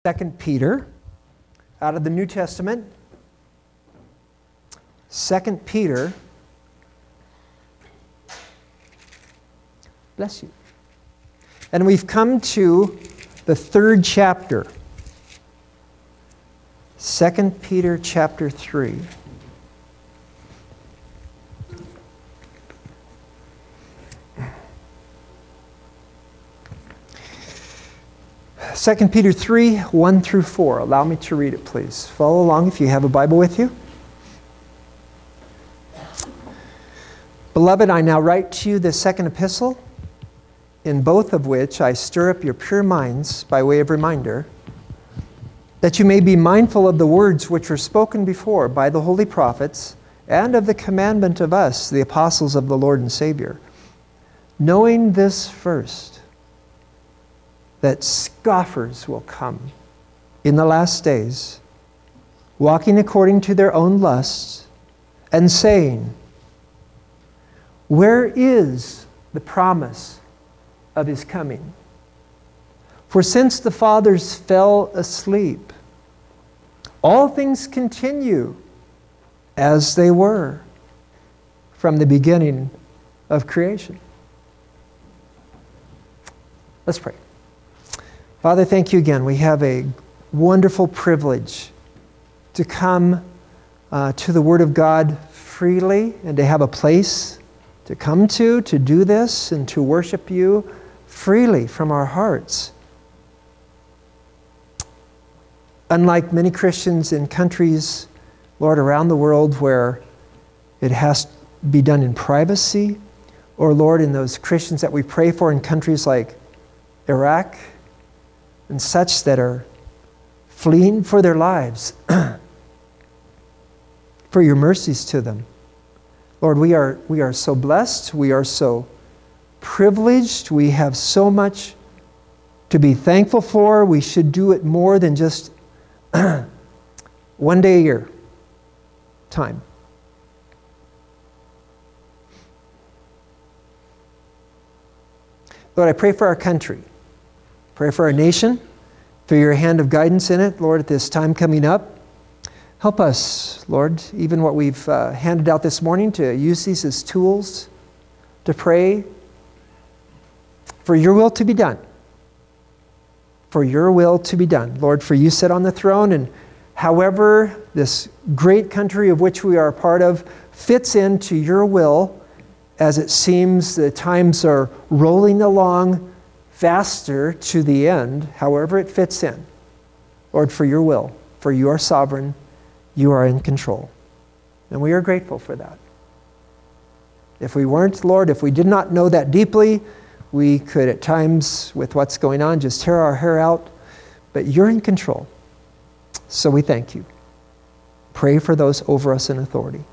2 Peter out of the New Testament. 2 Peter. Bless you. And we've come to the third chapter. 2 Peter chapter 3. Second Peter 3, 1 through 4. Allow me to read it, please. Follow along if you have a Bible with you. Beloved, I now write to you the second epistle, in both of which I stir up your pure minds by way of reminder, that you may be mindful of the words which were spoken before by the holy prophets, and of the commandment of us, the apostles of the Lord and Savior, knowing this first, that scoffers will come in the last days, walking according to their own lusts, and saying, where is the promise of his coming? For since the fathers fell asleep, all things continue as they were from the beginning of creation. Let's pray. Father, thank you again. We have a wonderful privilege to come to the Word of God freely and to have a place to come to do this and to worship you freely from our hearts. Unlike many Christians in countries, Lord, around the world where it has to be done in privacy, or Lord, in those Christians that we pray for in countries like Iraq and such that are fleeing for their lives, for your mercies to them. Lord, we are so blessed. We are so privileged. We have so much to be thankful for. We should do it more than just one day a year time. Lord, I pray for our country. Pray for our nation, for your hand of guidance in it, Lord, at this time coming up. Help us, Lord, even what we've handed out this morning, to use these as tools to pray for your will to be done. For your will to be done. Lord, for you sit on the throne, and however this great country of which we are a part of fits into your will, as it seems the times are rolling along faster to the end, however it fits in. Lord, for your will, for you are sovereign, you are in control. And we are grateful for that. If we weren't, Lord, if we did not know that deeply, we could at times, with what's going on, just tear our hair out. But you're in control. So we thank you. Pray for those over us in authority.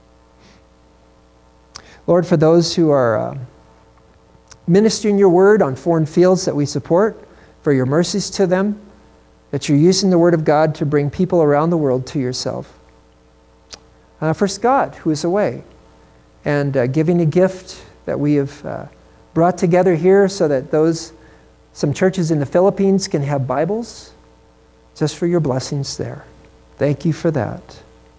Lord, for those who are ministering your word on foreign fields that we support, for your mercies to them, that you're using the word of God to bring people around the world to yourself. For Scott, who is away, and giving a gift that we have brought together here so that some churches in the Philippines can have Bibles, just for your blessings there. Thank you for that.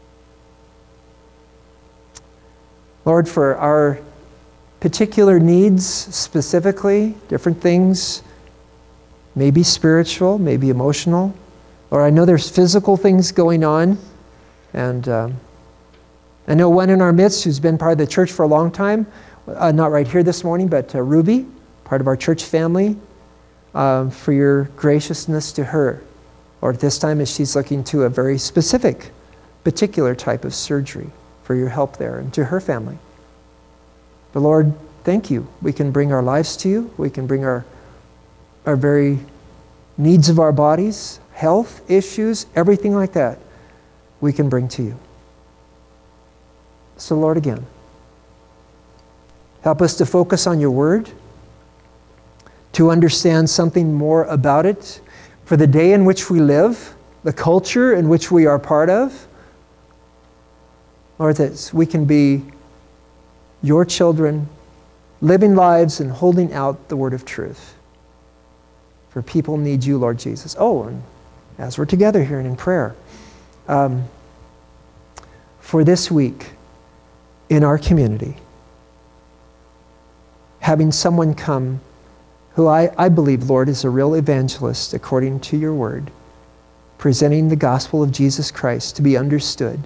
Lord, for our particular needs specifically, different things, maybe spiritual, maybe emotional, or I know there's physical things going on, and I know one in our midst who's been part of the church for a long time, not right here this morning, but Ruby, part of our church family, for your graciousness to her, or at this time as she's looking to a very specific, particular type of surgery, for your help there, and to her family. But Lord, thank you. We can bring our lives to you. We can bring our very needs of our bodies, health issues, everything like that, we can bring to you. So Lord, again, help us to focus on your word, to understand something more about it for the day in which we live, the culture in which we are part of. Lord, that we can be your children, living lives and holding out the word of truth. For people need you, Lord Jesus. Oh, and as we're together here and in prayer, for this week in our community, having someone come who I believe, Lord, is a real evangelist according to your word, presenting the gospel of Jesus Christ to be understood.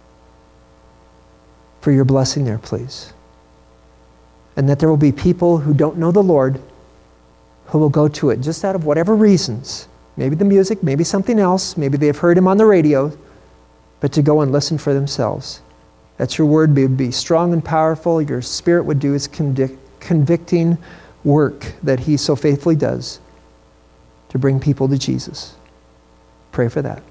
For your blessing there, please. And that there will be people who don't know the Lord who will go to it just out of whatever reasons. Maybe the music, maybe something else, maybe they've heard him on the radio, but to go and listen for themselves. That your word would be strong and powerful, your Spirit would do its convicting work that he so faithfully does to bring people to Jesus. Pray for that.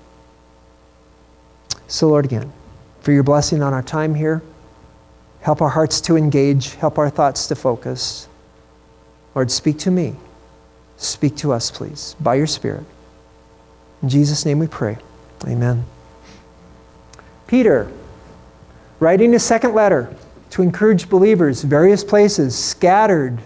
So Lord, again, for your blessing on our time here, help our hearts to engage, help our thoughts to focus. Lord, speak to me. Speak to us, please, by your Spirit. In Jesus' name we pray. Amen. Peter, writing a second letter to encourage believers, various places, scattered.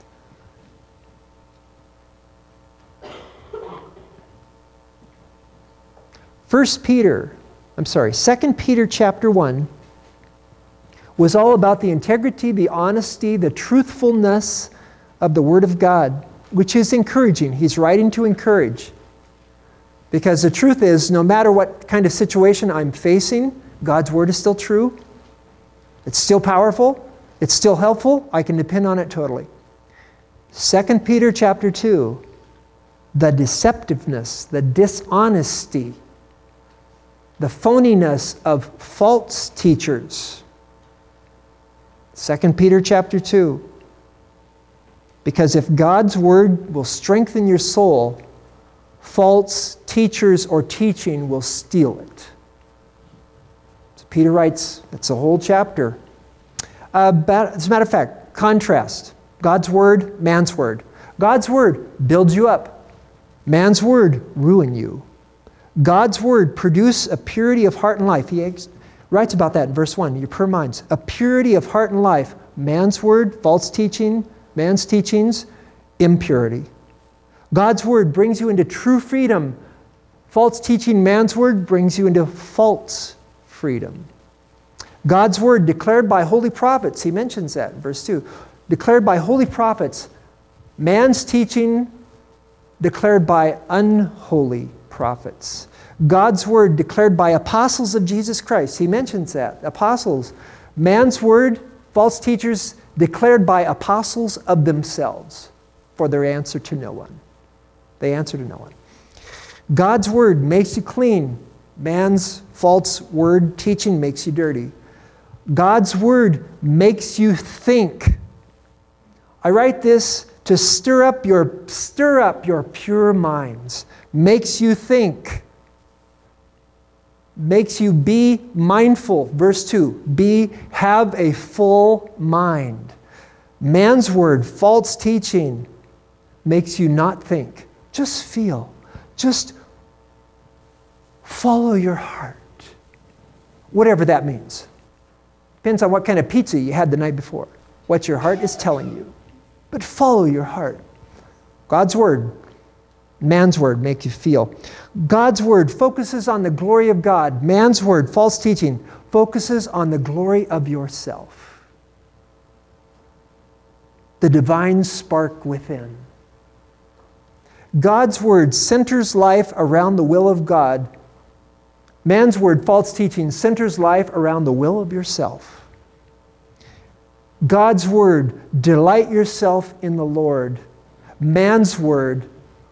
Second Peter chapter 1 was all about the integrity, the honesty, the truthfulness of the Word of God, which is encouraging. He's writing to encourage. Because the truth is, no matter what kind of situation I'm facing, God's Word is still true. It's still powerful. It's still helpful. I can depend on it totally. 2 Peter chapter 2, the deceptiveness, the dishonesty, the phoniness of false teachers. 2 Peter chapter 2. Because if God's Word will strengthen your soul, false teachers or teaching will steal it. So Peter writes, that's a whole chapter. As a matter of fact, contrast. God's Word, man's Word. God's Word builds you up. Man's Word ruin you. God's Word produce a purity of heart and life. He writes about that in verse 1, your pure minds. A purity of heart and life. Man's Word, false teaching, man's teachings, impurity. God's Word brings you into true freedom. False teaching, man's Word, brings you into false freedom. God's Word declared by holy prophets, he mentions that in verse 2. Declared by holy prophets. Man's teaching declared by unholy prophets. God's Word declared by apostles of Jesus Christ. He mentions that. Apostles. Man's Word, false teachers, declared by apostles of themselves for their answer to no one. They answer to no one. God's Word makes you clean. Man's false word teaching makes you dirty. God's Word makes you think. I write this to stir up your pure minds. Makes you think. Makes you be mindful. Verse 2. Have a full mind. Man's word, false teaching, makes you not think. Just feel. Just follow your heart. Whatever that means. Depends on what kind of pizza you had the night before. What your heart is telling you. But follow your heart. God's Word, man's word, make you feel. God's Word focuses on the glory of God. Man's word, false teaching, focuses on the glory of yourself. The divine spark within. God's Word centers life around the will of God. Man's word, false teaching, centers life around the will of yourself. God's Word, delight yourself in the Lord. Man's word,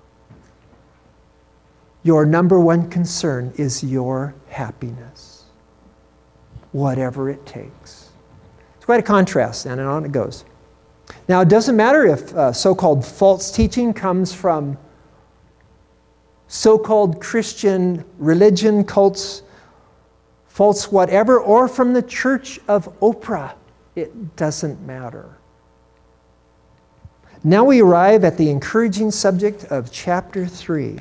your number one concern is your happiness. Whatever it takes. It's quite a contrast, and on it goes. Now, it doesn't matter if so-called false teaching comes from so-called Christian religion, cults, false whatever, or from the church of Oprah. It doesn't matter. Now we arrive at the encouraging subject of chapter 3.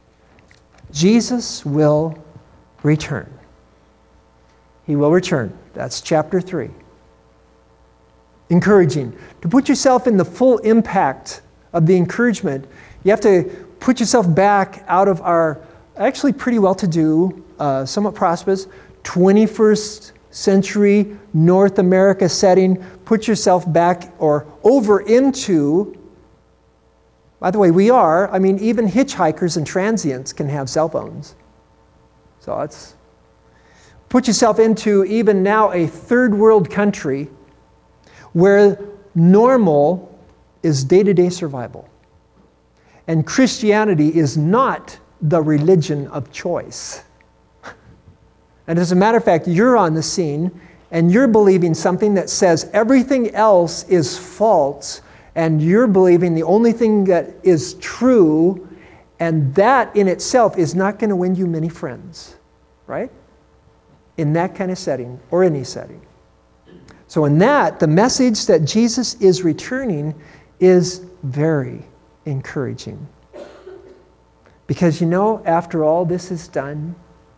Jesus will return. He will return. That's chapter 3. Encouraging. To put yourself in the full impact of the encouragement, you have to put yourself back out of our actually pretty well-to-do, somewhat prosperous, 21st century North America setting. Put yourself back or over into, by the way, even hitchhikers and transients can have cell phones. So it's, put yourself into even now a third world country where normal is day-to-day survival. And Christianity is not the religion of choice. And as a matter of fact, you're on the scene and you're believing something that says everything else is false, and you're believing the only thing that is true, and that in itself is not going to win you many friends, right? In that kind of setting, or any setting. So in that, the message that Jesus is returning is very encouraging. Because after all this is done,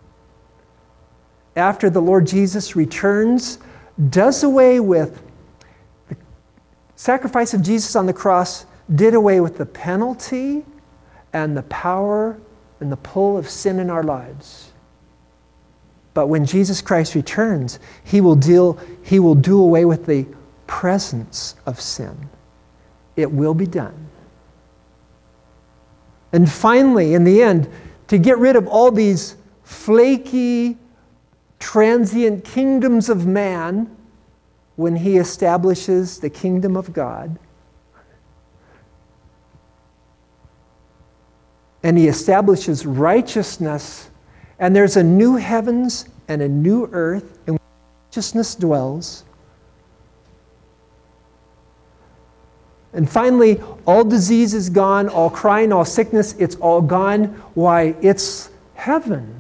after the Lord Jesus returns, does away with the sacrifice of Jesus on the cross, did away with the penalty and the power and the pull of sin in our lives. But when Jesus Christ returns, He will do away with the presence of sin. It will be done. And finally, in the end, to get rid of all these flaky, transient kingdoms of man, when He establishes the kingdom of God, and He establishes righteousness, and there's a new heavens and a new earth in which righteousness dwells. And finally, all disease is gone, all crying, all sickness, it's all gone. Why? It's heaven.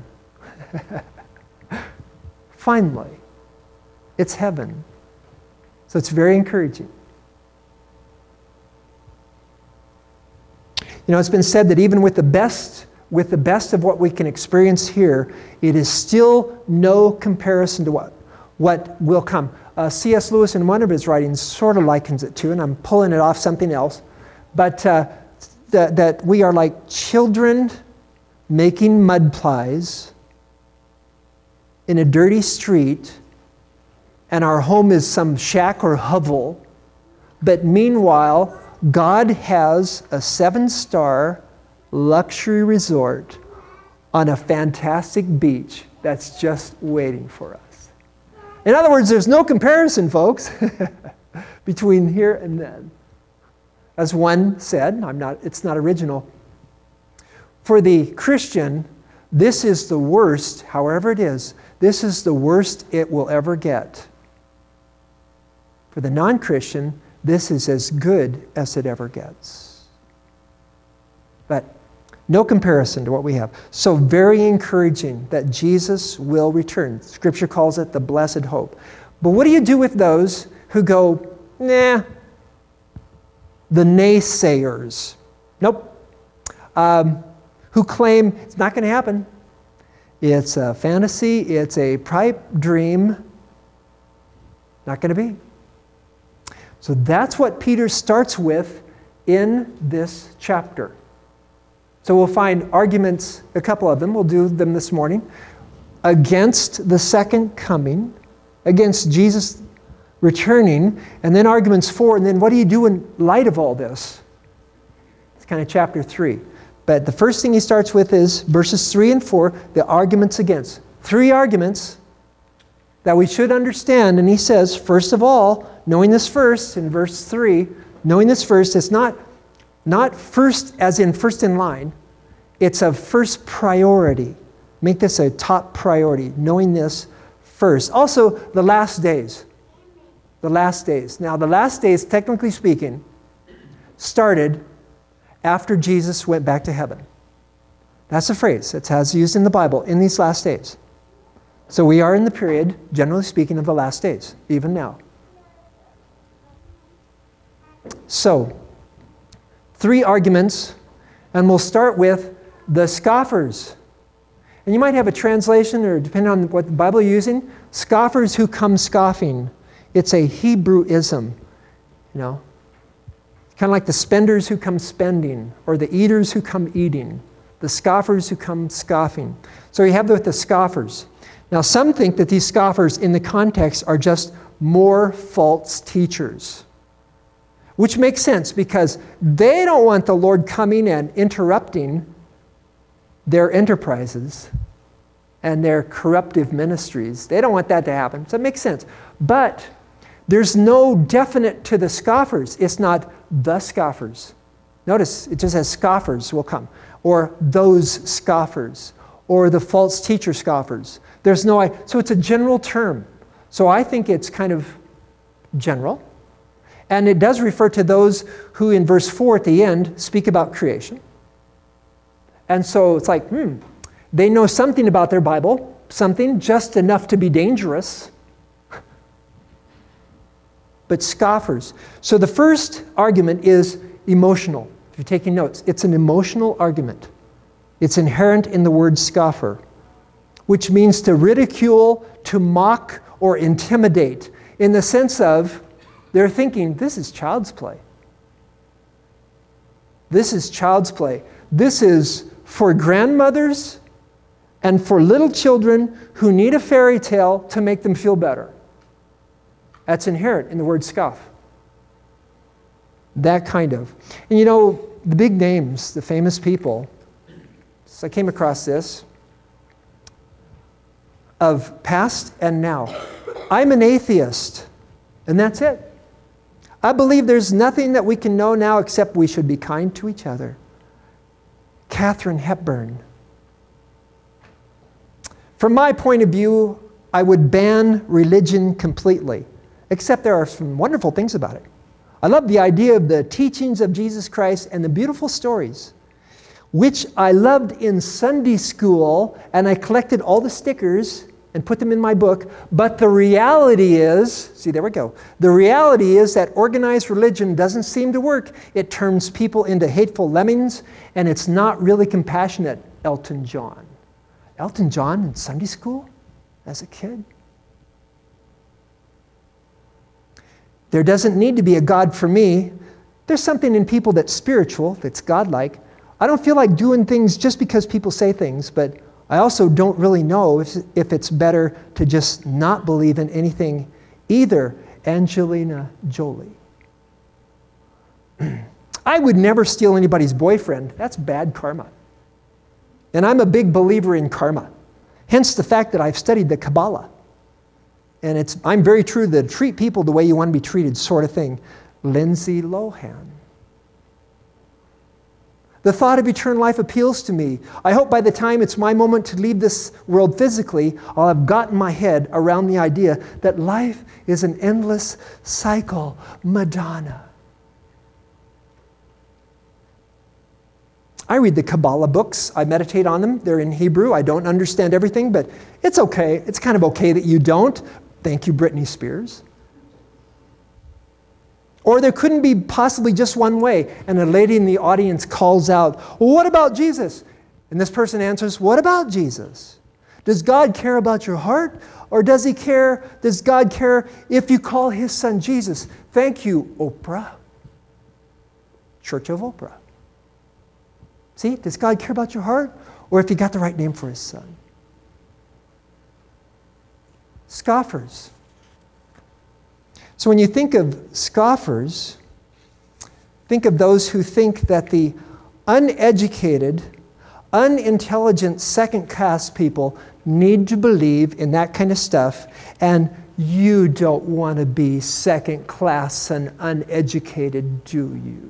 Finally, it's heaven. So it's very encouraging. It's been said that even with the best of what we can experience here, it is still no comparison to what will come. C.S. Lewis, in one of his writings, sort of likens it to, and I'm pulling it off something else, but that we are like children making mud pies in a dirty street, and our home is some shack or hovel, but meanwhile, God has a 7-star luxury resort on a fantastic beach that's just waiting for us. In other words, there's no comparison, folks, between here and then. As one said, it's not original. For the Christian, this is the worst, however it is, this is the worst it will ever get. For the non-Christian, this is as good as it ever gets. But no comparison to what we have. So very encouraging that Jesus will return. Scripture calls it the blessed hope. But what do you do with those who go, nah, the naysayers? Nope. Who claim it's not going to happen. It's a fantasy. It's a pipe dream. Not going to be. So that's what Peter starts with in this chapter. So we'll find arguments, a couple of them, we'll do them this morning, against the second coming, against Jesus returning, and then arguments for, and then what do you do in light of all this? It's kind of chapter 3. But the first thing he starts with is verses 3 and 4, the arguments against. 3 arguments that we should understand, and he says, first of all, knowing this first, in verse 3, knowing this first, it's not first as in first in line. It's of first priority. Make this a top priority, knowing this first. Also, the last days. The last days. Now, the last days, technically speaking, started after Jesus went back to heaven. That's a phrase. It's as used in the Bible, in these last days. So we are in the period, generally speaking, of the last days, even now. So, 3 arguments, and we'll start with the scoffers. And you might have a translation, or depending on what the Bible you're using, scoffers who come scoffing. It's a Hebrewism, kind of like the spenders who come spending, or the eaters who come eating. The scoffers who come scoffing. So you have the scoffers. Now some think that these scoffers in the context are just more false teachers. Which makes sense because they don't want the Lord coming and interrupting their enterprises and their corruptive ministries. They don't want that to happen. So it makes sense. But there's no definite to the scoffers. It's not the scoffers. Notice it just says scoffers will come, or those scoffers, or the false teacher scoffers. There's no, so it's a general term. So I think it's kind of general. And it does refer to those who in verse 4 at the end speak about creation. And so it's like, they know something about their Bible, something just enough to be dangerous. But scoffers. So the first argument is emotional. If you're taking notes, it's an emotional argument. It's inherent in the word scoffer, which means to ridicule, to mock, or intimidate, in the sense of they're thinking, this is child's play. This is child's play. This is for grandmothers and for little children who need a fairy tale to make them feel better. That's inherent in the word scoff. That kind of. And you know, the big names, the famous people, so I came across this, of past and now. I'm an atheist, and that's it. I believe there's nothing that we can know now except we should be kind to each other. Katharine Hepburn. From my point of view, I would ban religion completely, except there are some wonderful things about it. I love the idea of the teachings of Jesus Christ and the beautiful stories, which I loved in Sunday school, and I collected all the stickers and put them in my book. But the reality is, see, there we go. The reality is that organized religion doesn't seem to work. It turns people into hateful lemmings, and it's not really compassionate. Elton John. Elton John in Sunday school as a kid? There doesn't need to be a God for me. There's something in people that's spiritual, that's godlike. I don't feel like doing things just because people say things, but I also don't really know if it's better to just not believe in anything either. Angelina Jolie. I would never steal anybody's boyfriend. That's bad karma. And I'm a big believer in karma. Hence the fact that I've studied the Kabbalah. And I'm very true to treat people the way you want to be treated, sort of thing. Lindsay Lohan. The thought of eternal life appeals to me. I hope by the time it's my moment to leave this world physically, I'll have gotten my head around the idea that life is an endless cycle. Madonna. I read the Kabbalah books. I meditate on them. They're in Hebrew. I don't understand everything, but it's okay. It's kind of okay that you don't. Thank you, Britney Spears. Or there couldn't be possibly just one way. And a lady in the audience calls out, well, what about Jesus? And this person answers, what about Jesus? Does God care about your heart? Or does God care if you call his son Jesus? Thank you, Oprah. Church of Oprah. See, does God care about your heart? Or if you got the right name for his son? Scoffers. So when you think of scoffers, think of those who think that the uneducated, unintelligent, second-class people need to believe in that kind of stuff, and you don't want to be second-class and uneducated, do you?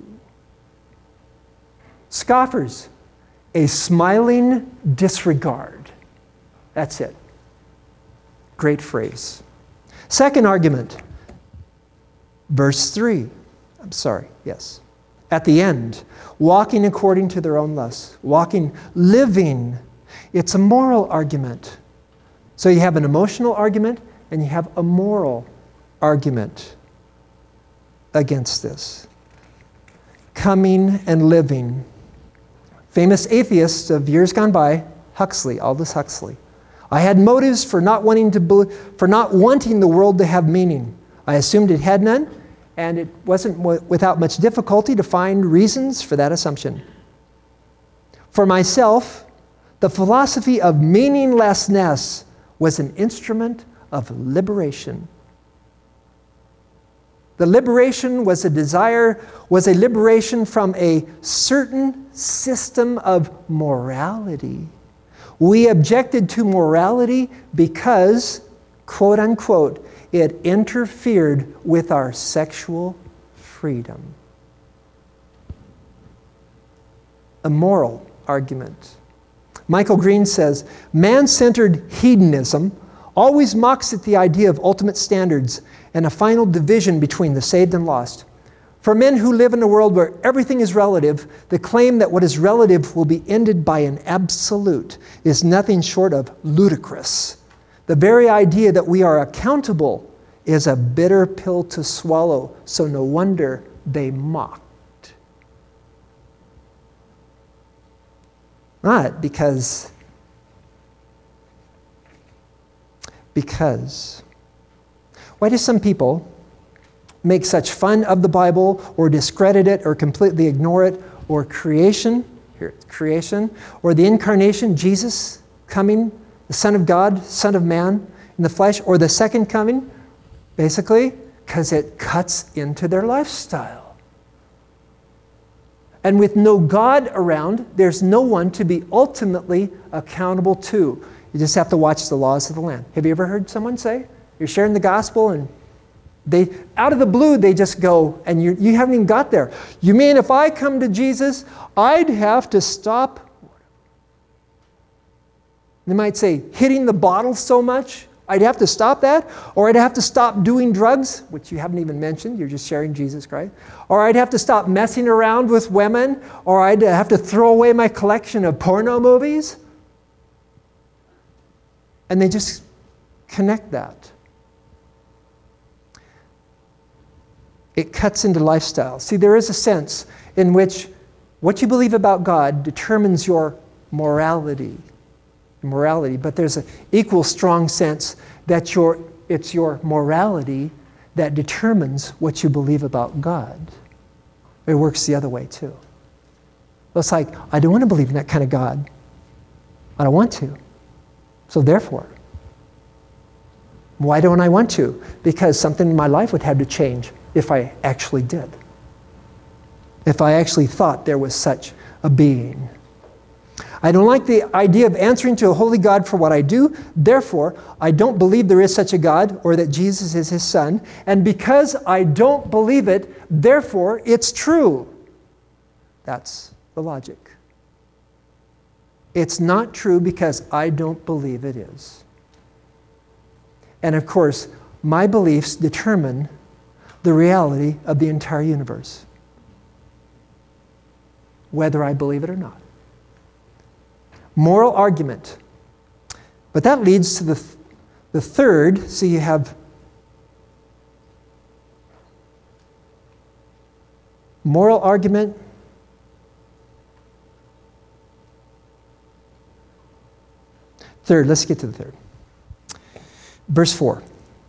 Scoffers, a smiling disregard. That's it. Great phrase. Second argument. Verse 3, yes. At the end, walking according to their own lusts, living. It's a moral argument. So you have an emotional argument and you have a moral argument against this. Coming and living. Famous atheist of years gone by, Huxley, Aldous Huxley. I had motives for not wanting the world to have meaning. I assumed it had none, and it wasn't without much difficulty to find reasons for that assumption. For myself, the philosophy of meaninglessness was an instrument of liberation. The liberation was a liberation from a certain system of morality. We objected to morality because, quote unquote, it interfered with our sexual freedom. A moral argument. Michael Green says, man-centered hedonism always mocks at the idea of ultimate standards and a final division between the saved and lost. For men who live in a world where everything is relative, the claim that what is relative will be ended by an absolute is nothing short of ludicrous. The very idea that we are accountable is a bitter pill to swallow, so no wonder they mocked. Not because why do some people make such fun of the Bible or discredit it or completely ignore it, or creation, or the incarnation, Jesus coming, the Son of God, Son of Man in the flesh, or the second coming? Basically, because it cuts into their lifestyle. And with no God around, there's no one to be ultimately accountable to. You just have to watch the laws of the land. Have you ever heard someone say, you're sharing the gospel and they, out of the blue, they just go, and you haven't even got there. You mean if I come to Jesus, I'd have to stop, they might say, hitting the bottle so much, I'd have to stop that, or I'd have to stop doing drugs, which you haven't even mentioned, you're just sharing Jesus Christ, or I'd have to stop messing around with women, or I'd have to throw away my collection of porno movies. And they just connect that. It cuts into lifestyle. See, there is a sense in which what you believe about God determines your morality. But there's an equal strong sense that it's your morality that determines what you believe about God. It works the other way too. It's like, I don't want to believe in that kind of God. I don't want to. So therefore, why don't I want to? Because something in my life would have to change if I actually did. If I actually thought there was such a being. I don't like the idea of answering to a holy God for what I do. Therefore, I don't believe there is such a God or that Jesus is his son. And because I don't believe it, therefore it's true. That's the logic. It's not true because I don't believe it is. And of course, my beliefs determine the reality of the entire universe, whether I believe it or not. Moral argument. But that leads to the third. So you have moral argument. Third, let's get to the third. Verse 4.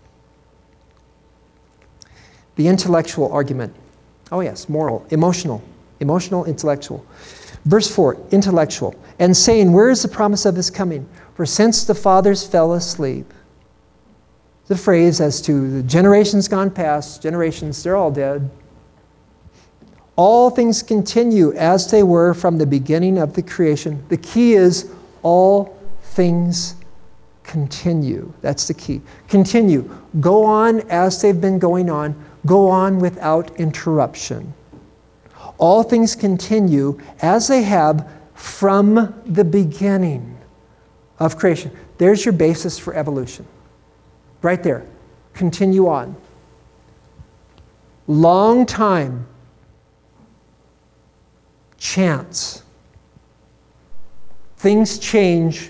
The intellectual argument. Oh yes, moral, emotional, intellectual. Verse 4, intellectual. And saying, where is the promise of his coming? For since the fathers fell asleep. The phrase as to the generations gone past, generations, they're all dead. All things continue as they were from the beginning of the creation. The key is all things continue. That's the key. Continue. Go on as they've been going on. Go on without interruption. All things continue as they have from the beginning of creation. There's your basis for evolution. Right there. Continue on. Long time. Chance. Things change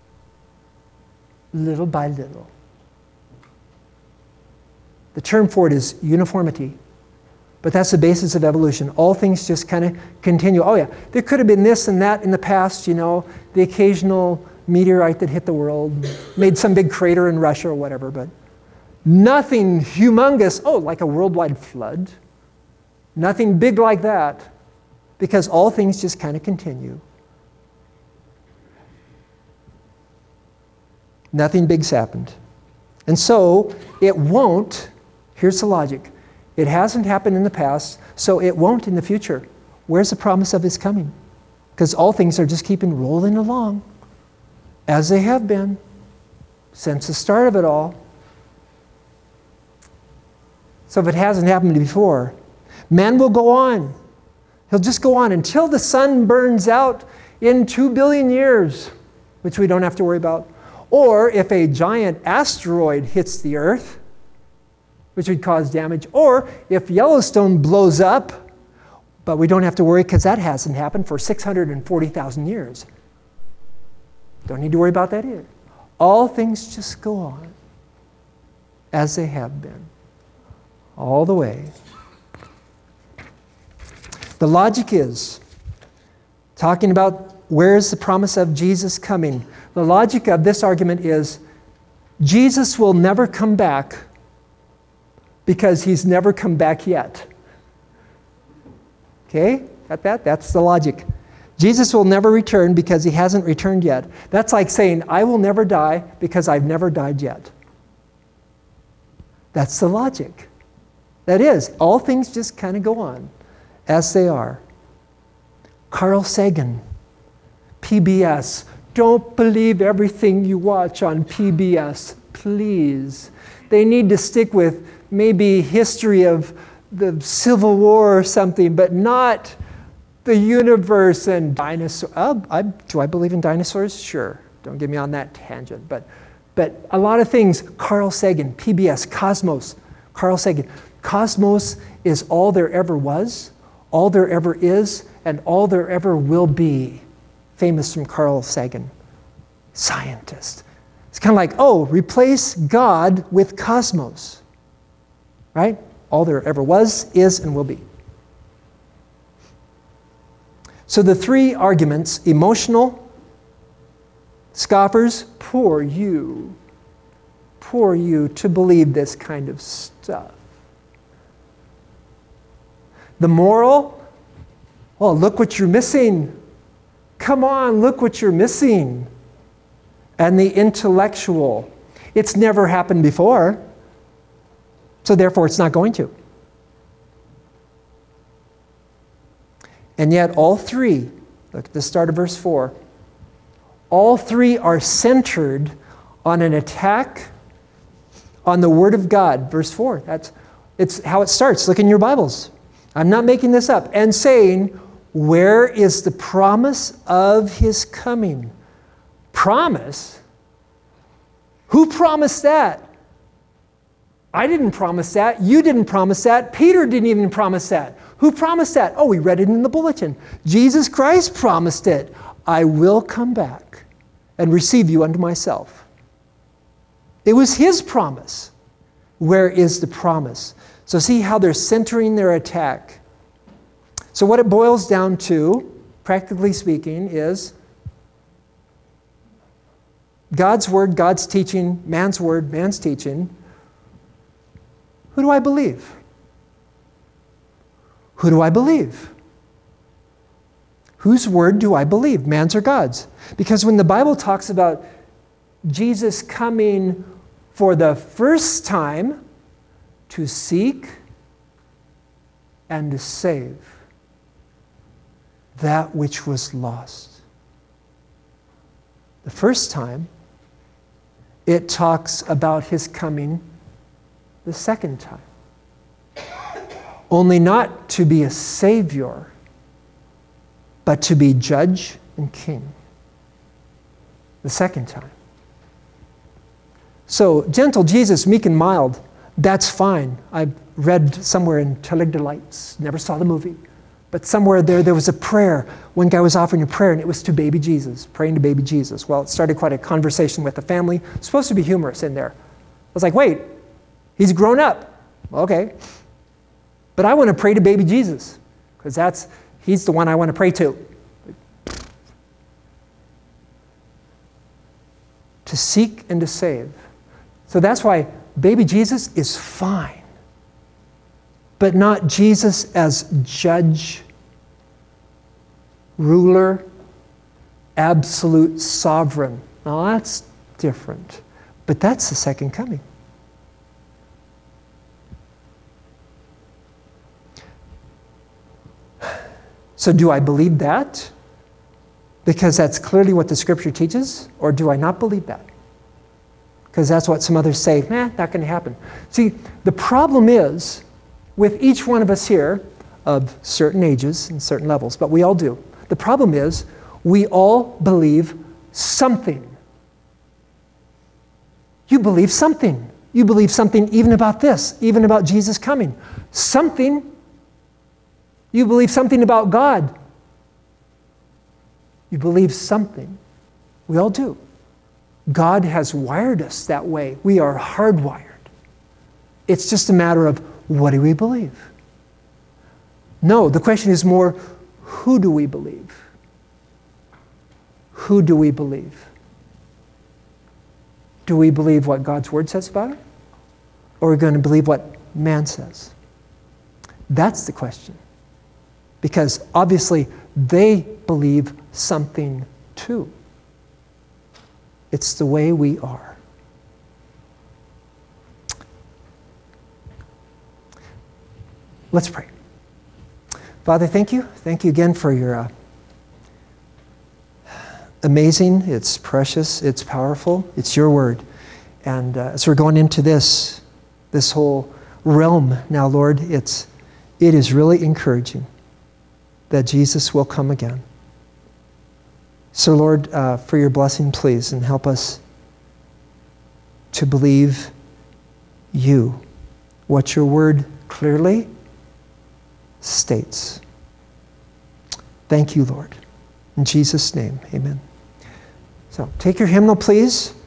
little by little. The term for it is uniformity. But that's the basis of evolution. All things just kind of continue. Oh yeah, there could have been this and that in the past, you know, the occasional meteorite that hit the world, made some big crater in Russia or whatever, but nothing humongous, like a worldwide flood. Nothing big like that, because all things just kind of continue. Nothing big's happened. And so it won't, here's the logic, it hasn't happened in the past, so it won't in the future. Where's the promise of his coming? Because all things are just keeping rolling along as they have been since the start of it all. So if it hasn't happened before, man will go on. He'll just go on until the sun burns out in 2 billion years, which we don't have to worry about. Or if a giant asteroid hits the Earth, which would cause damage. Or if Yellowstone blows up, but we don't have to worry because that hasn't happened for 640,000 years. Don't need to worry about that either. All things just go on as they have been, all the way. The logic is, talking about where's the promise of Jesus coming, the logic of this argument is Jesus will never come back because he's never come back yet. Okay? Got that? That's the logic. Jesus will never return because he hasn't returned yet. That's like saying, I will never die because I've never died yet. That's the logic. That is, all things just kind of go on as they are. Carl Sagan, PBS. Don't believe everything you watch on PBS, please. They need to stick with maybe history of the Civil War or something, but not the universe and dinosaurs. Do I believe in dinosaurs? Sure. Don't get me on that tangent. But a lot of things, Carl Sagan, PBS, Cosmos, Carl Sagan. Cosmos is all there ever was, all there ever is, and all there ever will be. Famous from Carl Sagan. Scientist. It's kind of like, oh, replace God with cosmos. Right? All there ever was, is, and will be. So the three arguments, emotional, scoffers, poor you to believe this kind of stuff. The moral, well, look what you're missing. Come on, look what you're missing. And the intellectual, it's never happened before, so therefore it's not going to. And yet all three, look at the start of verse 4, all three are centered on an attack on the Word of God. Verse 4, it's how it starts. Look in your Bibles. I'm not making this up. And saying, where is the promise of his coming? Promise? Who promised that? I didn't promise that. You didn't promise that. Peter didn't even promise that. Who promised that? Oh, we read it in the bulletin. Jesus Christ promised it. I will come back and receive you unto myself. It was his promise. Where is the promise? So see how they're centering their attack. So what it boils down to, practically speaking, is God's word, God's teaching, man's word, man's teaching. Who do I believe? Who do I believe? Whose word do I believe, man's or God's? Because when the Bible talks about Jesus coming for the first time to seek and to save that which was lost. The first time, it talks about his coming the second time. Only not to be a savior, but to be judge and king. The second time. So, gentle Jesus, meek and mild, that's fine. I read somewhere in Telegdelights, never saw the movie, but somewhere there was a prayer. One guy was offering a prayer, and it was to baby Jesus, praying to baby Jesus. Well, it started quite a conversation with the family. It's supposed to be humorous in there. I was like, wait, he's grown up. Okay. But I want to pray to baby Jesus, because he's the one I want to pray to. To seek and to save. So that's why baby Jesus is fine. But not Jesus as judge, ruler, absolute sovereign. Now that's different. But that's the second coming. So do I believe that? Because that's clearly what the Scripture teaches? Or do I not believe that? Because that's what some others say, not going to happen. See, the problem is, with each one of us here, of certain ages and certain levels, but we all do. The problem is, we all believe something. You believe something. You believe something even about this, even about Jesus coming. Something. You believe something about God. You believe something. We all do. God has wired us that way. We are hardwired. It's just a matter of, what do we believe? No, the question is more, who do we believe? Who do we believe? Do we believe what God's Word says about it? Or are we going to believe what man says? That's the question. Because obviously they believe something too. It's the way we are. Let's pray. Father, thank you. Thank you again for your amazing, it's precious, it's powerful, it's your word. And as we're going into this whole realm now, Lord, it is really encouraging that Jesus will come again. So Lord, for your blessing, please, and help us to believe you, what your word clearly states. Thank you, Lord. In Jesus' name, amen. So take your hymnal, please.